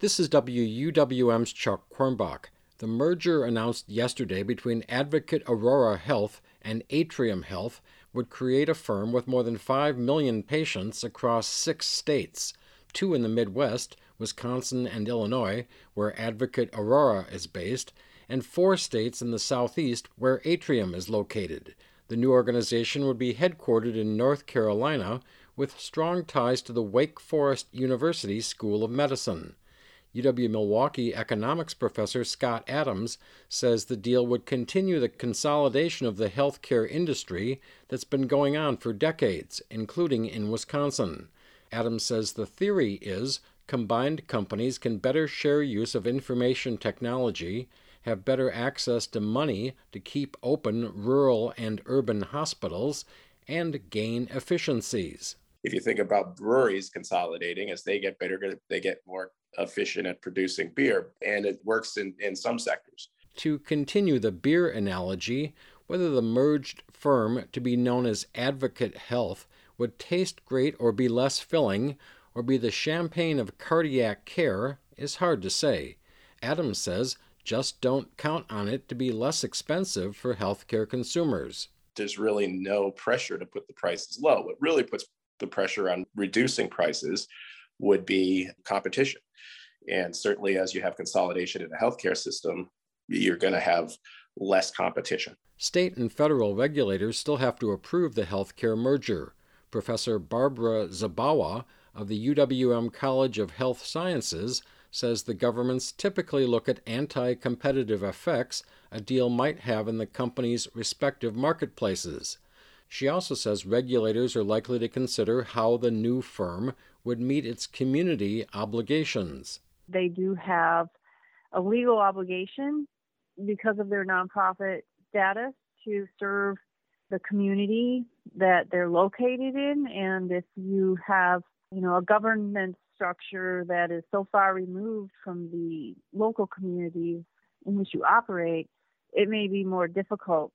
This is WUWM's Chuck Quirmbach. The merger announced yesterday between Advocate Aurora Health and Atrium Health would create a firm with more than 5 million patients across 6 states, 2 in the Midwest, Wisconsin and Illinois, where Advocate Aurora is based, and 4 states in the Southeast where Atrium is located. The new organization would be headquartered in North Carolina with strong ties to the Wake Forest University School of Medicine. UW-Milwaukee economics professor Scott Adams says the deal would continue the consolidation of the healthcare industry that's been going on for decades, including in Wisconsin. Adams says the theory is combined companies can better share use of information technology, have better access to money to keep open rural and urban hospitals, and gain efficiencies. If you think about breweries consolidating, as they get better, they get more efficient at producing beer, and it works in some sectors. To continue the beer analogy, whether the merged firm to be known as Advocate Health would taste great or be less filling, or be the champagne of cardiac care, is hard to say. Adams says, just don't count on it to be less expensive for healthcare consumers. There's really no pressure to put the prices low. What really puts the pressure on reducing prices would be competition. And certainly as you have consolidation in the healthcare system, you're going to have less competition. State and federal regulators still have to approve the healthcare merger. Professor Barbara Zabawa of the UWM College of Health Sciences says the governments typically look at anti-competitive effects a deal might have in the company's respective marketplaces. She also says regulators are likely to consider how the new firm would meet its community obligations. They do have a legal obligation because of their nonprofit status to serve the community that they're located in. And if you have, a government structure that is so far removed from the local communities in which you operate, it may be more difficult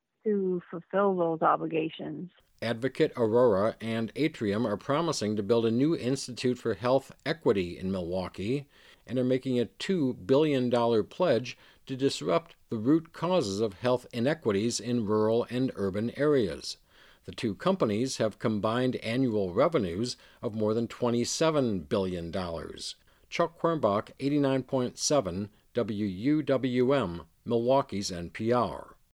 to fulfill those obligations. Advocate Aurora and Atrium are promising to build a new Institute for Health Equity in Milwaukee and are making a $2 billion pledge to disrupt the root causes of health inequities in rural and urban areas. The two companies have combined annual revenues of more than $27 billion. Chuck Quirmbach, 89.7 WUWM, Milwaukee's NPR.